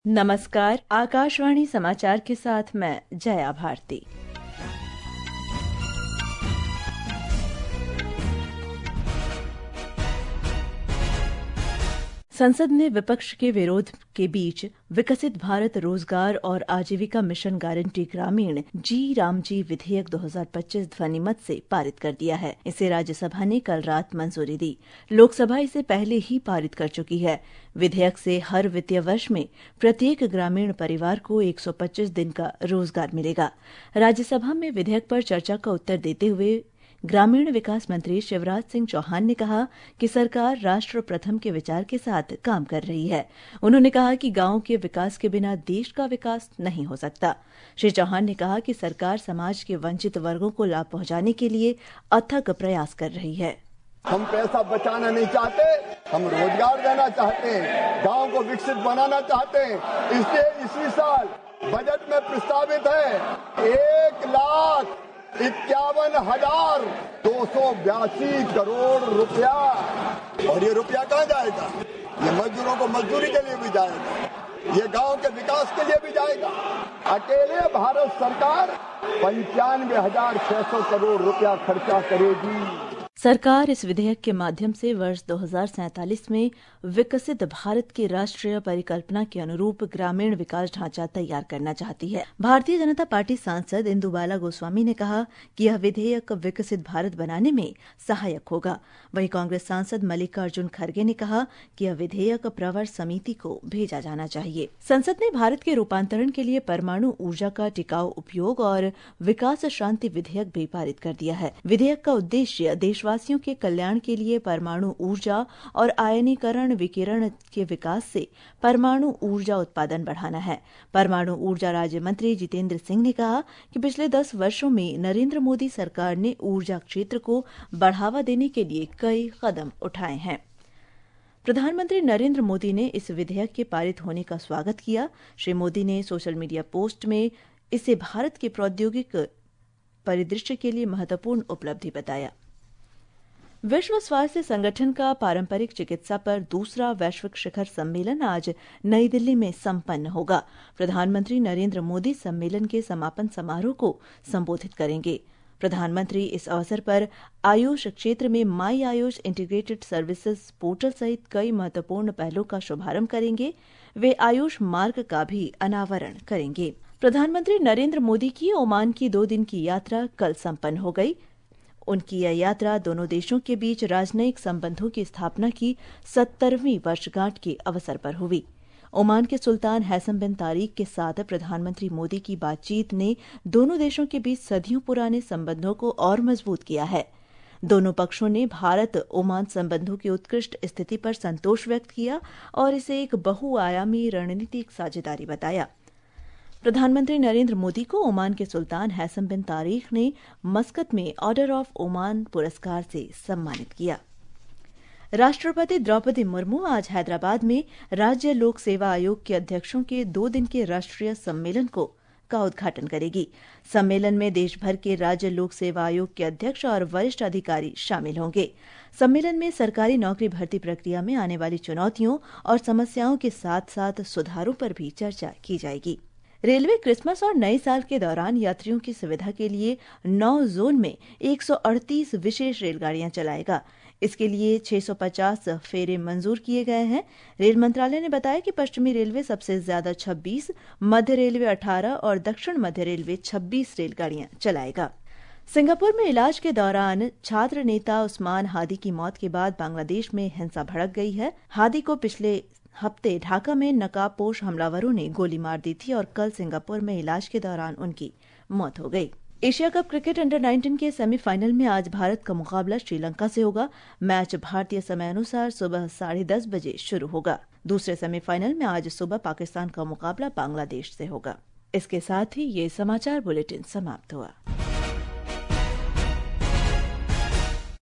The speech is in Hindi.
नमस्कार, आकाशवाणी समाचार के साथ मैं जया भारती। संसद में विपक्ष के विरोध के बीच विकसित भारत रोजगार और आजीविका मिशन गारंटी ग्रामीण जी रामजी विधेयक 2025 ध्वनिमत से पारित कर दिया है। इसे राज्यसभा ने कल रात मंजूरी दी। लोकसभा इसे पहले ही पारित कर चुकी है। विधेयक से हर वित्तीय वर्ष में प्रत्येक ग्रामीण परिवार को 125 दिन का रोजगार मिलेगा। राज्यसभा में विधेयक पर चर्चा का उत्तर देते हुए ग्रामीण विकास मंत्री शिवराज सिंह चौहान ने कहा कि सरकार राष्ट्र प्रथम के विचार के साथ काम कर रही है। उन्होंने कहा कि गांवों के विकास के बिना देश का विकास नहीं हो सकता। श्री चौहान ने कहा कि सरकार समाज के वंचित वर्गों को लाभ पहुंचाने के लिए अथक प्रयास कर रही है। हम पैसा बचाना नहीं चाहते, हम रोजगार देना चाहते हैं, गांव को विकसित बनाना चाहते हैं। इसलिए इसी साल बजट में प्रस्तावित है 1,51,282 करोड़ रुपया। और ये रुपया कहाँ जाएगा? ये मजदूरों को मजदूरी के लिए भी जाएगा, ये गांव के विकास के लिए भी जाएगा। अकेले भारत सरकार 95,600 करोड़ रुपया खर्चा करेगी। सरकार इस विधेयक के माध्यम से वर्ष 2047 में विकसित भारत की राष्ट्रीय परिकल्पना के अनुरूप ग्रामीण विकास ढांचा तैयार करना चाहती है। भारतीय जनता पार्टी सांसद इंदु बाला गोस्वामी ने कहा कि यह विधेयक विकसित भारत बनाने में सहायक होगा। वहीं कांग्रेस सांसद मल्लिकार्जुन खड़गे ने कहा कि यह विधेयक प्रवर समिति को भेजा जाना चाहिए। संसद ने भारत के रूपांतरण के लिए परमाणु ऊर्जा का टिकाऊ उपयोग और विकास शांति विधेयक भी पारित कर दिया है। विधेयक का उद्देश्य देशवासियों के कल्याण के लिए परमाणु ऊर्जा और आयनीकरण विकिरण के विकास से परमाणु ऊर्जा उत्पादन बढ़ाना है। परमाणु ऊर्जा राज्य मंत्री जितेंद्र सिंह ने कहा कि पिछले 10 वर्षों में नरेंद्र मोदी सरकार ने ऊर्जा क्षेत्र को बढ़ावा देने के लिए कई कदम उठाए हैं। प्रधानमंत्री नरेंद्र मोदी ने इस विधेयक के पारित होने का स्वागत किया। श्री मोदी ने सोशल मीडिया पोस्ट में इसे भारत के प्रौद्योगिक परिदृश्य के लिए महत्वपूर्ण उपलब्धि बताया। विश्व स्वास्थ्य संगठन का पारंपरिक चिकित्सा पर दूसरा वैश्विक शिखर सम्मेलन आज नई दिल्ली में संपन्न होगा। प्रधानमंत्री नरेंद्र मोदी सम्मेलन के समापन समारोह को संबोधित करेंगे। प्रधानमंत्री इस अवसर पर आयुष क्षेत्र में my Ayush integrated services portal सहित कई महत्वपूर्ण पहलों का शुभारंभ करेंगे। वे आयुष मार्ग का भी अनावरण करेंगे। प्रधानमंत्री नरेंद्र मोदी की ओमान की 2 दिन की यात्रा कल संपन्न हो गई। उनकी यह यात्रा दोनों देशों के बीच राजनयिक संबंधों की स्थापना की 70वीं वर्षगांठ के अवसर पर हुई। ओमान के सुल्तान हैसम बिन तारिक के साथ प्रधानमंत्री मोदी की बातचीत ने दोनों देशों के बीच सदियों पुराने संबंधों को और मजबूत किया है। दोनों पक्षों ने भारत ओमान संबंधों की उत्कृष्ट स्थिति पर संतोष व्यक्त किया और इसे एक बहुआयामी रणनीतिक साझेदारी बताया। प्रधानमंत्री नरेंद्र मोदी को ओमान के सुल्तान हैसम बिन तारिक ने मस्कत में ऑर्डर ऑफ ओमान पुरस्कार से सम्मानित किया। राष्ट्रपति द्रौपदी मुर्मू आज हैदराबाद में राज्य लोक सेवा आयोग के अध्यक्षों के 2 दिन के राष्ट्रीय सम्मेलन का उद्घाटन करेगी। सम्मेलन में देश भर के राज्य लोक सेवा आयोग के अध्यक्ष और वरिष्ठ अधिकारी शामिल होंगे। सम्मेलन में सरकारी नौकरी भर्ती प्रक्रिया में आने वाली चुनौतियों और समस्याओं के साथ साथ सुधारों पर भी चर्चा की जाएगी। रेलवे क्रिसमस और नए साल के दौरान यात्रियों की सुविधा के लिए 9 जोन में 138 विशेष रेलगाड़ियां चलाएगा। इसके लिए 650 फेरे मंजूर किए गए हैं। रेल मंत्रालय ने बताया कि पश्चिमी रेलवे सबसे ज्यादा 26, मध्य रेलवे 18 और दक्षिण मध्य रेलवे 26 रेलगाड़ियां चलाएगा। सिंगापुर में इलाज के दौरान छात्र नेता उस्मान हादी की मौत के बाद बांग्लादेश में हिंसा भड़क गई है। हादी को पिछले हफ्ते ढाका में नकाबपोश हमलावरों ने गोली मार दी थी और कल सिंगापुर में इलाज के दौरान उनकी मौत हो गई। एशिया कप क्रिकेट अंडर-19 के सेमीफाइनल में आज भारत का मुकाबला श्रीलंका से होगा। मैच भारतीय समय अनुसार सुबह 10:30 बजे शुरू होगा। दूसरे सेमीफाइनल में आज सुबह पाकिस्तान का मुकाबला बांग्लादेश से होगा। इसके साथ ही ये समाचार बुलेटिन समाप्त हुआ।